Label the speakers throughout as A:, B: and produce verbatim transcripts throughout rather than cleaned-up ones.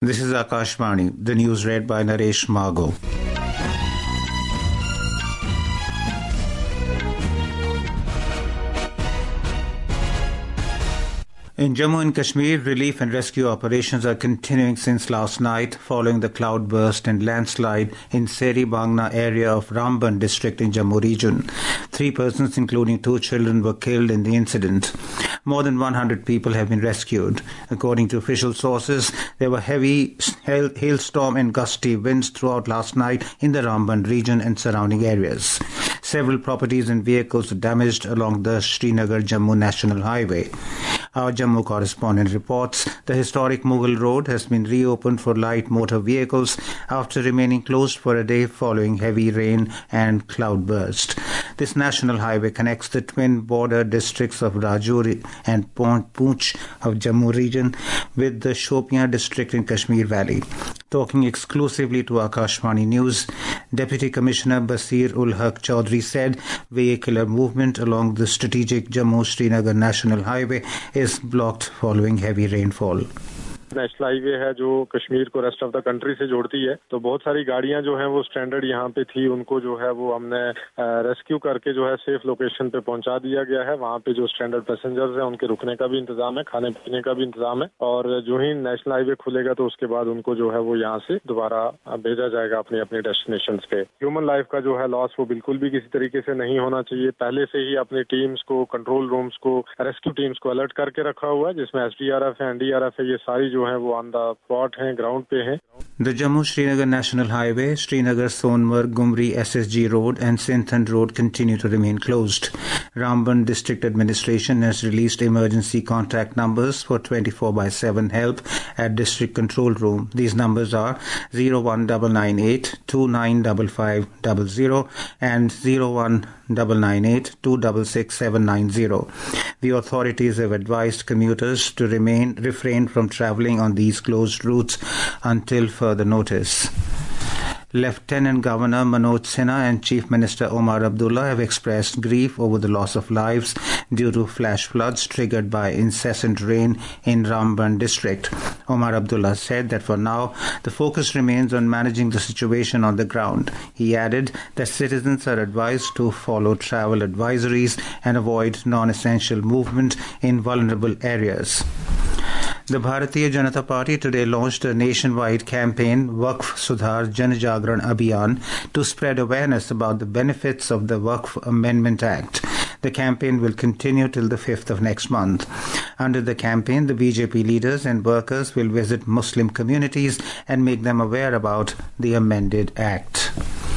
A: This is Akashvani, the news read by Naresh Margo. In Jammu and Kashmir, relief and rescue operations are continuing since last night following the cloudburst and landslide in Seri Bangna area of Ramban district in Jammu region. Three persons, including two children, were killed in the incident. More than one hundred people have been rescued. According to official sources, there were heavy hail, hailstorm and gusty winds throughout last night in the Ramban region and surrounding areas. Several properties and vehicles were damaged along the Srinagar-Jammu National Highway. Our Jammu correspondent reports the historic Mughal Road has been reopened for light motor vehicles after remaining closed for a day following heavy rain and cloudburst. This national highway connects the twin border districts of Rajouri and Poonch of Jammu region with the Shopian district in Kashmir Valley. Talking exclusively to Akashvani News, Deputy Commissioner Basir ul Haq Chaudhry said vehicular movement along the strategic Jammu-Srinagar National Highway is blocked following heavy rainfall.
B: National highway है जो कश्मीर को rest of the country से जोड़ती है, तो बहुत सारी गाड़ियां जो हैं वो स्टैंडर्ड यहाँ पे थी, उनको जो है वो हमने रेस्क्यू करके जो है सेफ लोकेशन पे पहुंचा दिया गया है. वहाँ पे जो स्टैंडर्ड पैसेंजर्स हैं उनके रुकने का भी इंतजाम है, खाने पीने का भी इंतजाम है, और जो ही नेशनल हाईवे खुलेगा तो उसके बाद उनको जो है वो यहाँ से दोबारा भेजा जाएगा अपनी अपनी डेस्टिनेशन पे. ह्यूमन लाइफ का जो है लॉस वो बिल्कुल भी किसी तरीके से नहीं होना चाहिए. पहले से ही अपनी टीम्स को, कंट्रोल रूम्स को, रेस्क्यू टीम्स को अलर्ट करके रखा हुआ है, जिसमें एस डी आर एफ है, एन डी आर एफ है, ये सारी जो है वो ऑन द स्पॉट हैं, ग्राउंड पे हैं.
A: The Jammu-Srinagar National Highway, Srinagar-Sonmarg, Gumri S S G Road and Sindhand Road continue to remain closed. Ramban District Administration has released emergency contact numbers for twenty-four by seven help at District Control Room. These numbers are zero one nine nine eight two nine five five zero zero and zero one nine nine eight two six six seven nine zero. The authorities have advised commuters to remain refrain from travelling on these closed routes until further notice. Lieutenant Governor Manoj Sinha and Chief Minister Omar Abdullah have expressed grief over the loss of lives due to flash floods triggered by incessant rain in Ramban district. Omar Abdullah said that for now, the focus remains on managing the situation on the ground. He added that citizens are advised to follow travel advisories and avoid non-essential movement in vulnerable areas. The Bharatiya Janata Party today launched a nationwide campaign, Waqf Sudhar Jan Jagran Abhiyan, to spread awareness about the benefits of the Waqf Amendment Act. The campaign will continue till the fifth of next month. Under the campaign, the B J P leaders and workers will visit Muslim communities and make them aware about the amended act.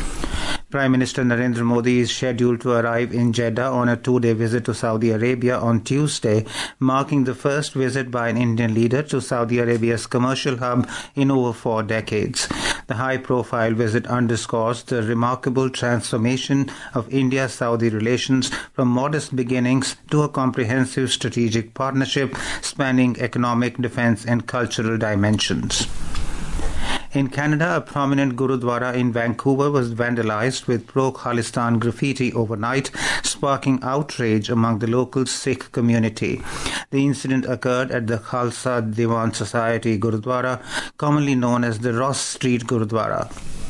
A: Prime Minister Narendra Modi is scheduled to arrive in Jeddah on a two-day visit to Saudi Arabia on Tuesday, marking the first visit by an Indian leader to Saudi Arabia's commercial hub in over four decades. The high-profile visit underscores the remarkable transformation of India-Saudi relations from modest beginnings to a comprehensive strategic partnership spanning economic, defense and cultural dimensions. In Canada, a prominent Gurudwara in Vancouver was vandalized with pro-Khalistan graffiti overnight, sparking outrage among the local Sikh community. The incident occurred at the Khalsa Diwan Society Gurudwara, commonly known as the Ross Street Gurudwara.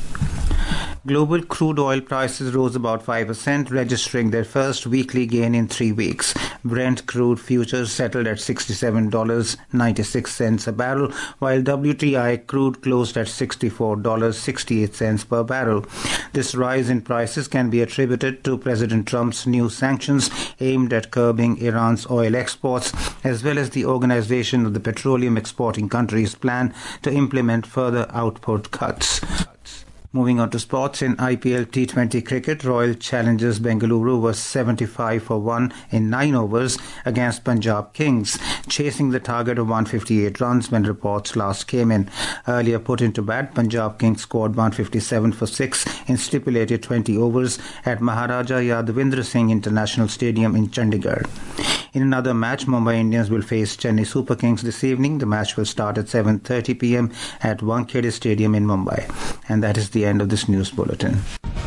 A: Global crude oil prices rose about five percent, registering their first weekly gain in three weeks. Brent crude futures settled at sixty-seven dollars and ninety-six cents a barrel, while W T I crude closed at sixty-four dollars and sixty-eight cents per barrel. This rise in prices can be attributed to President Trump's new sanctions aimed at curbing Iran's oil exports, as well as the Organization of the Petroleum Exporting Countries' plan to implement further output cuts. Moving on to sports, in I P L T twenty cricket, Royal Challengers Bengaluru was seventy-five for one in nine overs against Punjab Kings, chasing the target of one hundred fifty-eight runs when reports last came in. Earlier put into bat, Punjab Kings scored one hundred fifty-seven for six in stipulated twenty overs at Maharaja Yadavendra Singh International Stadium in Chandigarh. In another match, Mumbai Indians will face Chennai Super Kings this evening. The match will start at seven thirty p m at Wankhede Stadium in Mumbai. And that is the end of this news bulletin.